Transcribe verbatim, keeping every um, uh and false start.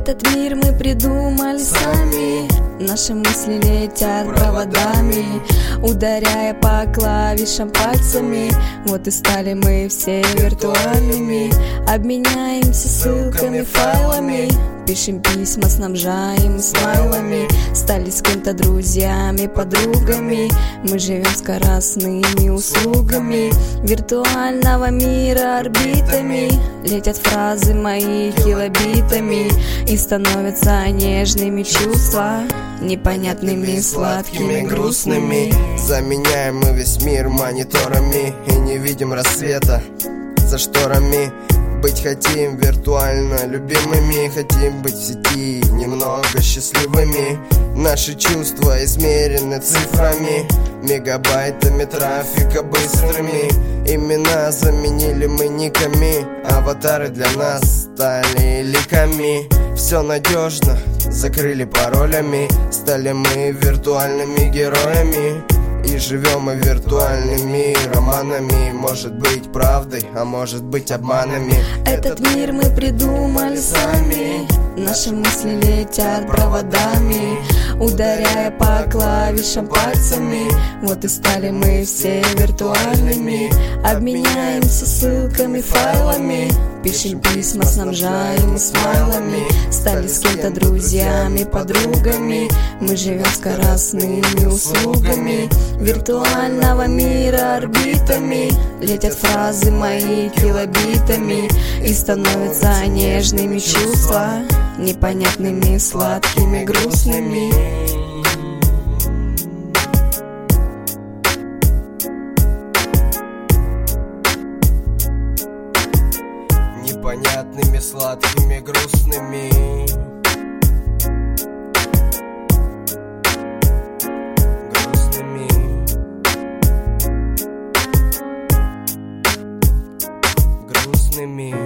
Этот мир мы придумали сами. Наши мысли летят проводами, ударяя по клавишам пальцами. Вот и стали мы все виртуальными. Обменяемся ссылками, файлами, пишем письма, снабжаем смайлами. Стали с кем-то друзьями, подругами. Мы живем скоростными услугами виртуального мира орбитами. Летят фразы мои килобитами, и становятся нежными чувства, непонятными, сладкими, грустными. Заменяем мы весь мир мониторами и не видим рассвета за шторами. Быть хотим виртуально любимыми, хотим быть в сети немного счастливыми. Наши чувства измерены цифрами, мегабайтами трафика быстрыми. Имена заменили мы никами, аватары для нас стали ликами. Все надежно, закрыли паролями, стали мы виртуальными героями. И живем мы виртуальными романами. Может быть правдой, а может быть обманами. Этот мир мы придумали сами. Наши мысли летят проводами, ударяя по клавишам пальцами. Вот и стали мы все виртуальными. Обменяемся ссылками, файлами, пишем письма, снабжаем смайлами. Стали с кем-то друзьями, подругами. Мы живем скоростными услугами виртуального мира орбитами. Летят фразы мои килобитами, и становятся нежными чувства, непонятными, сладкими, грустными. Непонятными, сладкими, грустными. Грустными. Грустными.